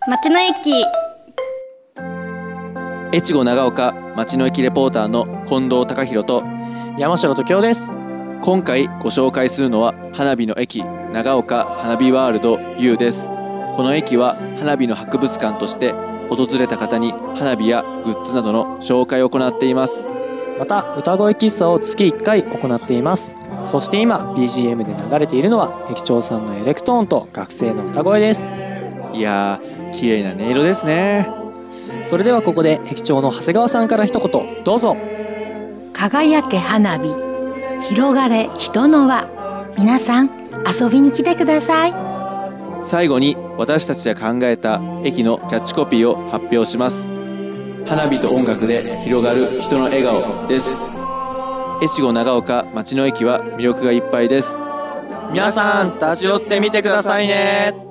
町の駅。 越後長岡町の駅レポーターの近藤貴弘と山城時生です。 今回ご紹介するのは花火の駅長岡花火ワールド U です。この駅は花火の博物館として訪れた方に花火やグッズなどの紹介を行っています。 また歌声喫茶を月1回行っています。そして今 BGM で流れているのは駅長さんのエレクトーンと学生の歌声です。 いやー、綺麗な音色ですね。 それではここで駅長の長谷川さんから一言どうぞ。 輝け花火、広がれ人の輪。皆さん遊びに来てください。 最後に私たちが考えた駅のキャッチコピーを発表します。花火と音楽で広がる人の笑顔です。越後長岡町の駅は魅力がいっぱいです。皆さん立ち寄ってみてくださいね。